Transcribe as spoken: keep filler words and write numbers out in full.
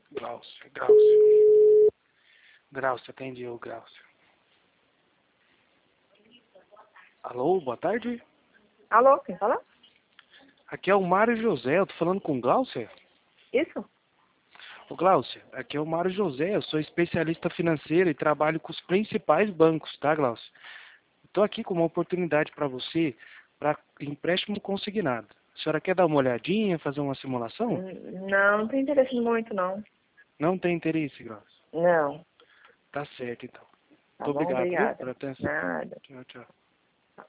Glaucia, Glaucia. Glaucia, atende eu, Glaucia. Alô, boa tarde. Alô, quem fala? Aqui é o Mário José, eu tô falando com Glaucia? Isso? Ô, Glaucia, aqui é o Mário José, eu sou especialista financeiro e trabalho com os principais bancos, tá, Glaucia? Estou aqui com uma oportunidade para você, para empréstimo consignado. A senhora quer dar uma olhadinha, fazer uma simulação? Hum, Não, não tem interesse muito, não. Não tem interesse, Glaucia? Não. Tá certo, então. Tá Muito bom, obrigado, viu, obrigada. por atenção. Nada. Tchau, tchau.